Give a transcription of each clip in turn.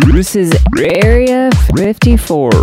This is Area 54.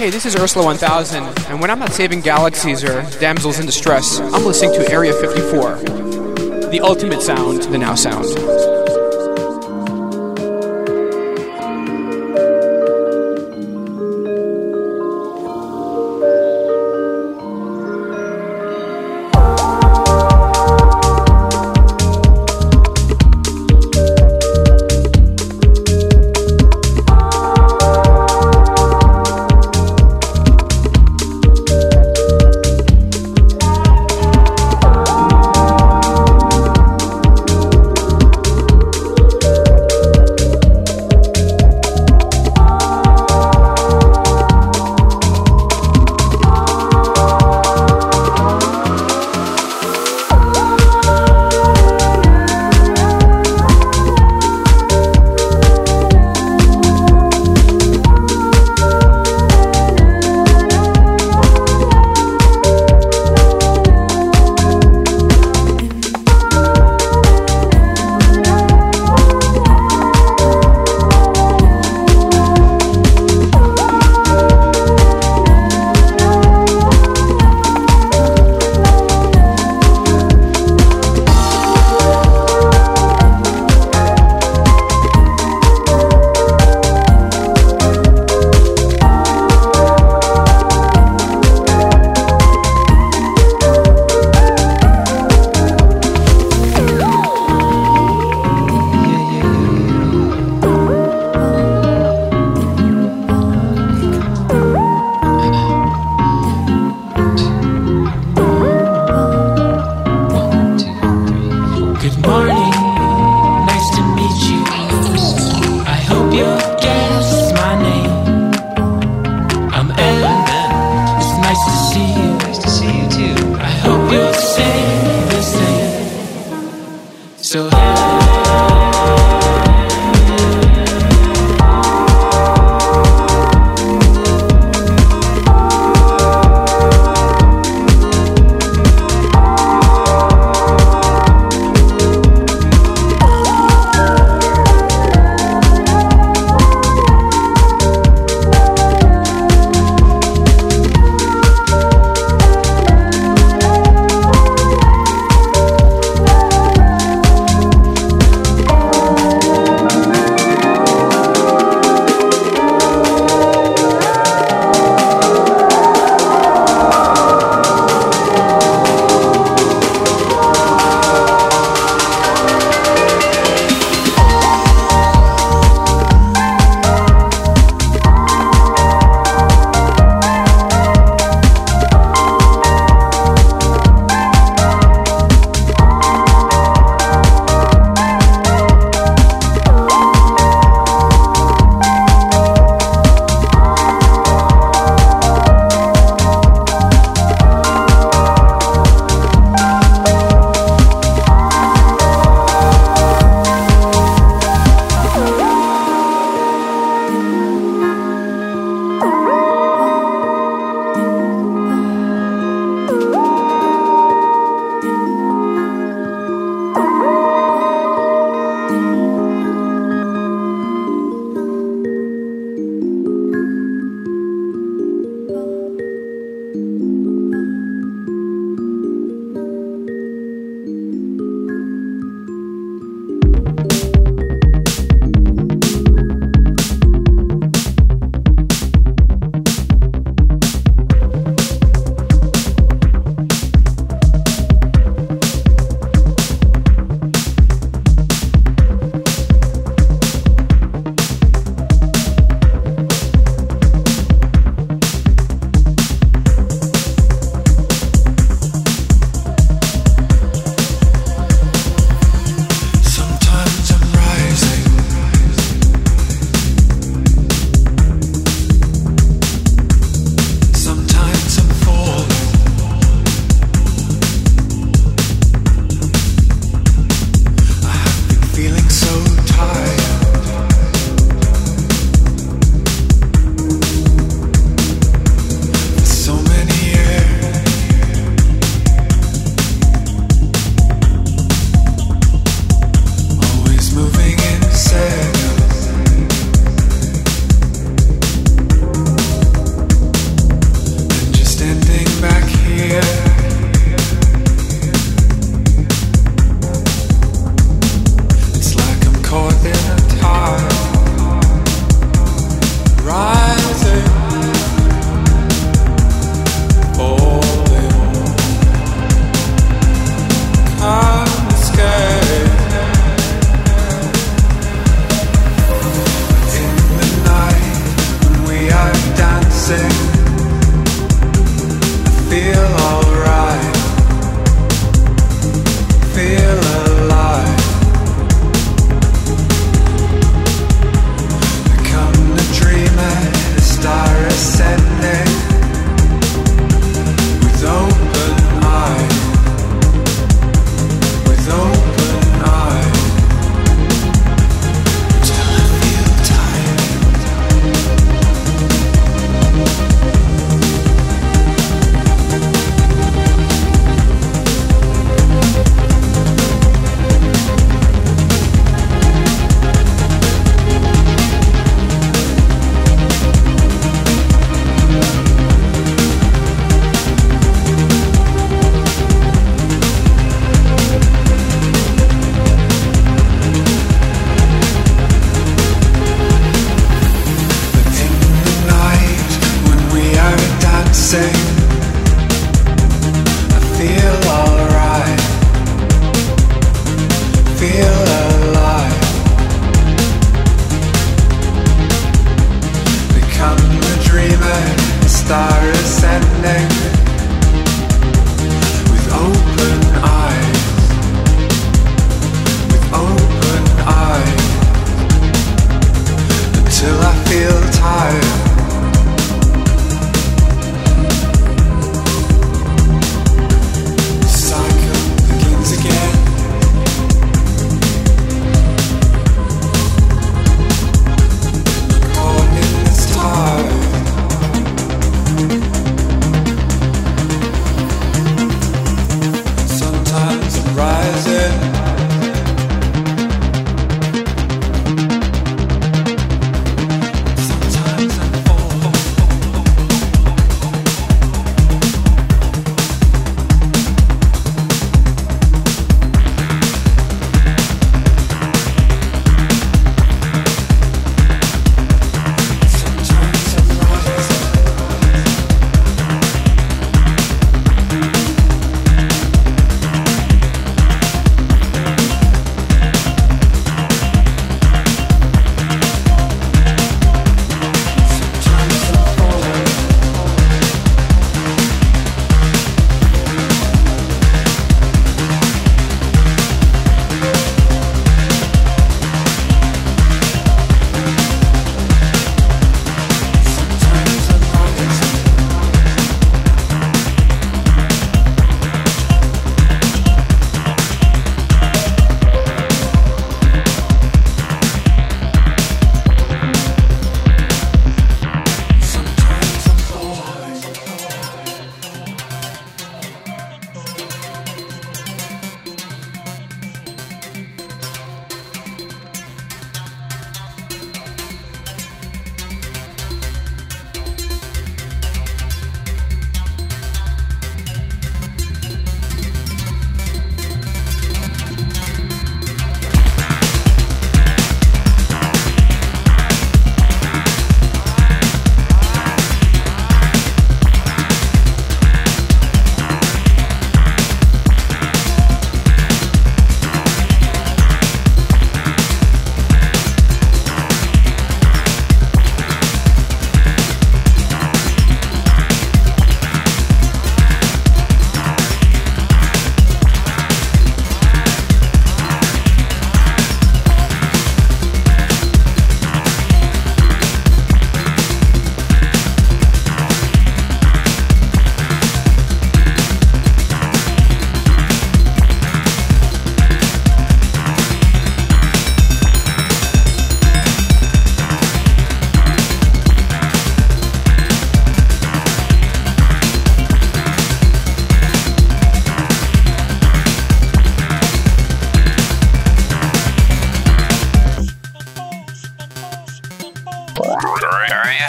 Hey, this is Ursula 1000, and when I'm not saving galaxies or damsels in distress, I'm listening to Area 54. The ultimate sound, the now sound.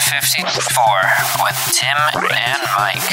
54 with Tim and Mike.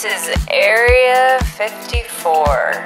This is Area 54.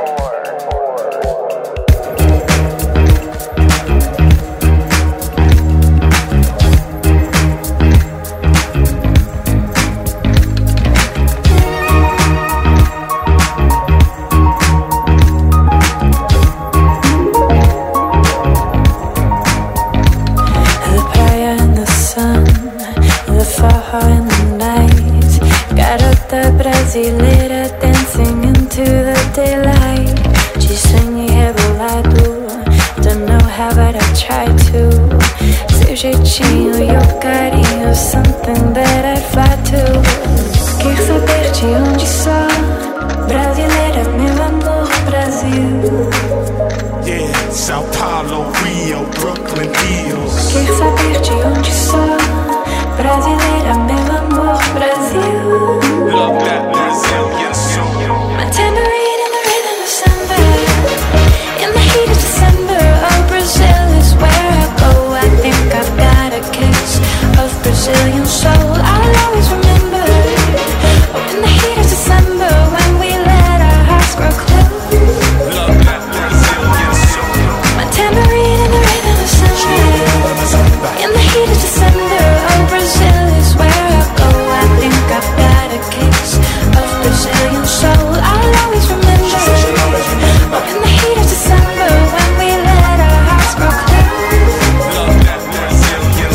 In the night, garota brasileira dancing into the daylight. She's swinging rebolado, don't know how but I try to. Seu jeitinho e o carinho, something that I'd fly to. Quer saber de onde sou? Brasileira, meu amor, Brasil. Yeah, Sao Paulo, Rio, Brooklyn, Hills. Quer saber de onde sou? Brasileira, meu amor, Brasil. Love that Brazilian soul. My tambourine in the rhythm of samba. In the heat of December, oh, Brazil is where I go. I think I've got a case of Brazilian soul. I'll always remember. Oh, in the heat of December, when we let our hearts grow close. Love that Brazilian soul. My tambourine in the rhythm of samba. In the heat of December, oh, Brazil is where I go. I think I've got a case of Brazilian soul. I'll always remember. Oh, in the heat of December, when we let our hearts grow close. Love that Brazilian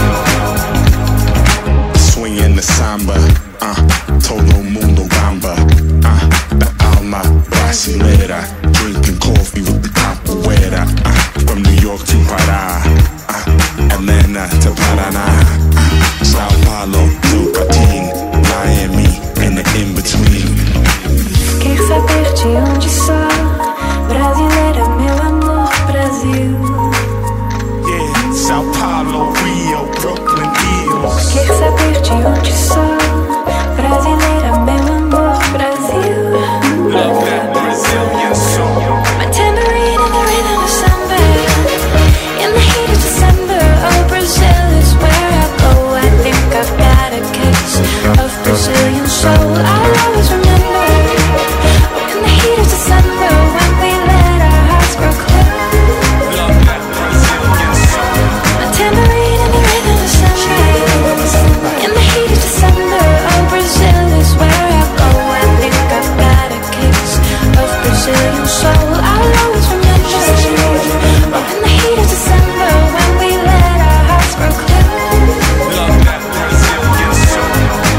soul. Swinging the samba, todo mundo gamba, the alma brasileira, drinking coffee with the capoeira, from New York to Pará, Atlanta to Paraná, Sao Paulo, Tocantins, Miami, and the in-between. Quer saber de onde sou? Brasileira, meu amor, Brasil. Yeah, Sao Paulo, Rio, Brooklyn, Hills. Quer saber de onde sou? Brasileira, meu amor, Brasil. Love that Brazilian soul. My tambourine in the rhythm of samba. In the heat of December, oh, Brazil is where I go. I think I've got a case of Brazilian soul. I'll always remember. Oh, in the heat of December, when we let our hearts grow close. Love that Brazilian soul. My tambourine in the rhythm of samba. In the heat of December, oh, Brazil is where I go. I think I've got a case of Brazilian soul. I'll always remember. Oh, in the heat of December, when we let our hearts grow close. Love that Brazilian soul.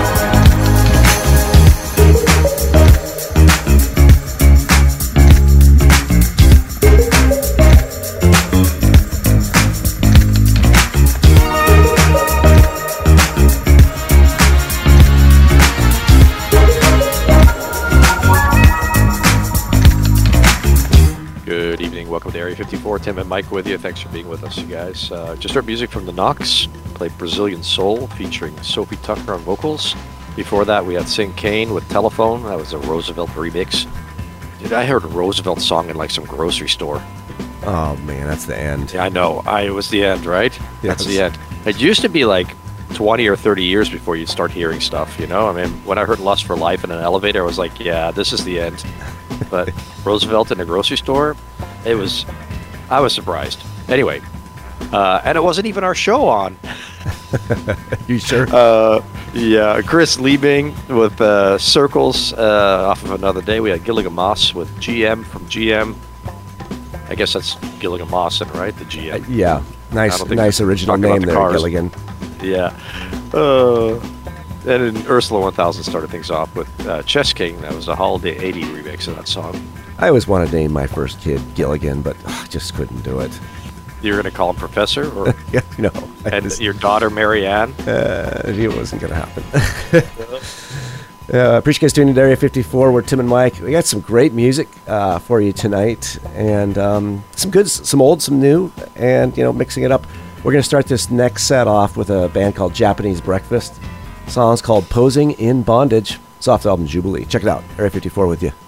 Good evening. Welcome to Area 54. Tim and Mike with you. Thanks for being with us, you guys. Just heard music from the Knox. Played Brazilian Soul featuring Sophie Tucker on vocals. Before that, we had Sing Kane with Telephone. That was a Roosevelt remix. Dude, I heard a Roosevelt song in like some grocery store. Oh man, that's the end. Yeah, I know. It was the end, right? Yes. That's the end. It used to be like 20 or 30 years before you'd start hearing stuff, you know? I mean, when I heard Lust for Life in an elevator, I was like, yeah, this is the end. But Roosevelt in a grocery store, I was surprised. Anyway, and it wasn't even our show on. You sure? Yeah, Chris Liebing with Circles off of Another Day. We had Gilligan Moss with GM from GM. I guess that's Gilligan Mawson, right? The GM. Yeah, nice original name there, cars. Gilligan. Yeah. And then Ursula 1000 started things off with Chess King. That was a Holiday 80 remix of that song. I always wanted to name my first kid Gilligan, but I just couldn't do it. You're going to call him Professor? Or Yeah, no. and your daughter, Marianne? It wasn't going to happen. Appreciate you guys tuning in to Area 54. We're Tim and Mike. We got some great music for you tonight, and some good, some old, some new, and mixing it up. We're going to start this next set off with a band called Japanese Breakfast. The song's called Posing in Bondage. It's off the album Jubilee. Check it out. Area 54 with you.